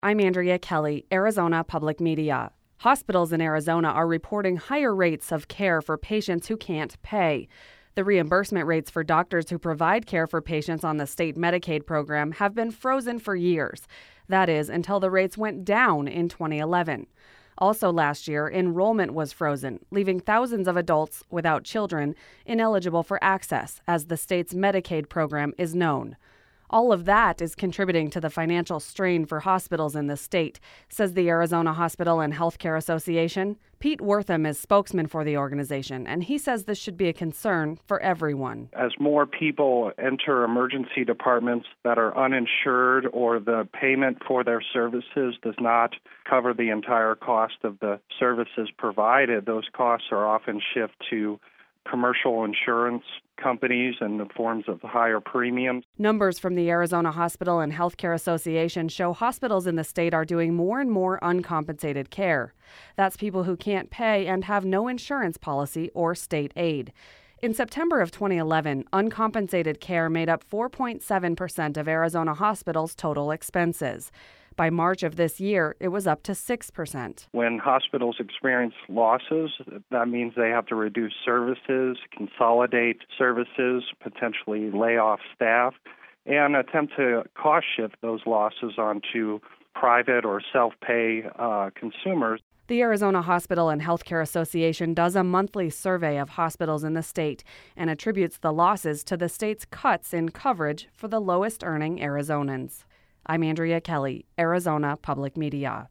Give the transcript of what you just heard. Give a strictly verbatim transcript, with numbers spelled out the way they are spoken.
I'm Andrea Kelly, Arizona Public Media. Hospitals in Arizona are reporting higher rates of care for patients who can't pay. The reimbursement rates for doctors who provide care for patients on the state Medicaid program have been frozen for years. That is, until the rates went down in twenty eleven. Also last year, enrollment was frozen, leaving thousands of adults without children ineligible for access, as the state's Medicaid program is known. All of that is contributing to the financial strain for hospitals in the state, says the Arizona Hospital and Healthcare Association. Pete Wortham is spokesman for the organization, and he says this should be a concern for everyone. As more people enter emergency departments that are uninsured or the payment for their services does not cover the entire cost of the services provided, those costs are often shift to commercial insurance companies in the forms of higher premiums. Numbers from the Arizona Hospital and Healthcare Association show hospitals in the state are doing more and more uncompensated care. That's people who can't pay and have no insurance policy or state aid. In September of twenty eleven, uncompensated care made up four point seven percent of Arizona hospitals' total expenses. By March of this year, it was up to six percent. When hospitals experience losses, that means they have to reduce services, consolidate services, potentially lay off staff, and attempt to cost shift those losses onto private or self-pay uh, consumers. The Arizona Hospital and Healthcare Association does a monthly survey of hospitals in the state and attributes the losses to the state's cuts in coverage for the lowest earning Arizonans. I'm Andrea Kelly, Arizona Public Media.